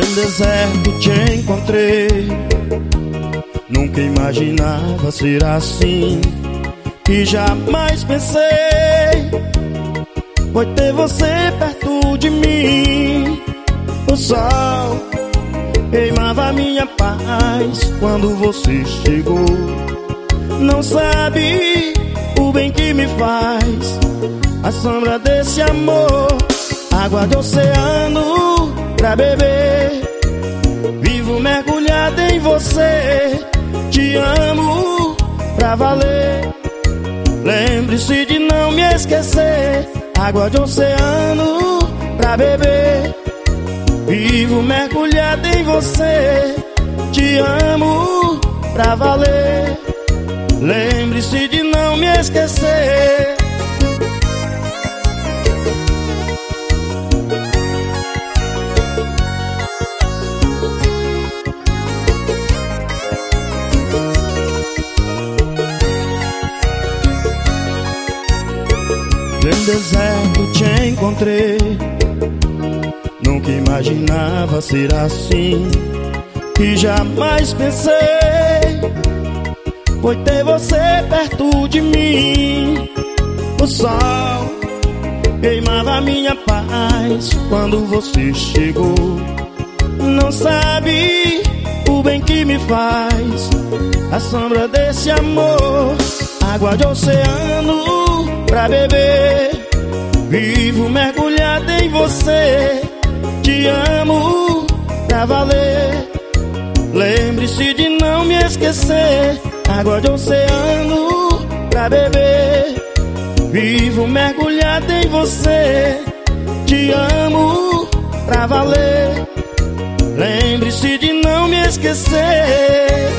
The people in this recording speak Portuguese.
Pleno deserto te encontrei, nunca imaginava ser assim. E jamais pensei foi ter você perto de mim. O sol queimava minha paz quando você chegou. Não sabe o bem que me faz a sombra desse amor. Água de oceano pra beber, vivo mergulhado em você. Te amo pra valer, lembre-se de não me esquecer. Água de oceano pra beber, vivo mergulhado em você. Te amo pra valer, lembre-se de não me esquecer. No deserto te encontrei, nunca imaginava ser assim. E jamais pensei foi ter você perto de mim. O sol queimava minha paz quando você chegou. Não sabe o bem que me faz a sombra desse amor. Água de oceano pra beber, vivo mergulhado em você. Te amo pra valer, lembre-se de não me esquecer. Água de oceano pra beber, vivo mergulhado em você. Te amo pra valer, lembre-se de não me esquecer.